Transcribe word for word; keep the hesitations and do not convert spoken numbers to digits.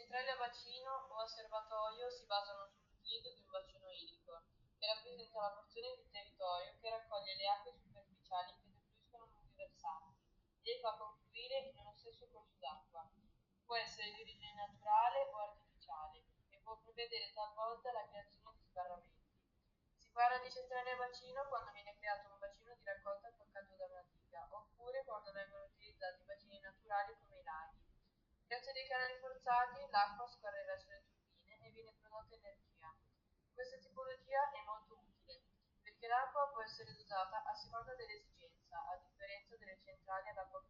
centrali a bacino o a serbatoio si basano sull'utilizzo di un bacino idrico, che rappresenta la porzione di territorio che raccoglie le acque superficiali che defluiscono lungo i versanti e le fa confluire in uno stesso corso d'acqua. Può essere di origine naturale o artificiale e può prevedere talvolta la creazione di sbarramenti. Si parla di centrale a bacino quando viene creato un bacino di raccolta attaccato da una diga, oppure quando vengono utilizzati bacini naturali come i laghi. Grazie dei canali forzati, l'acqua scorre verso le turbine e viene prodotta energia. Questa tipologia è molto utile, perché l'acqua può essere dosata a seconda dell'esigenza, a differenza delle centrali ad acqua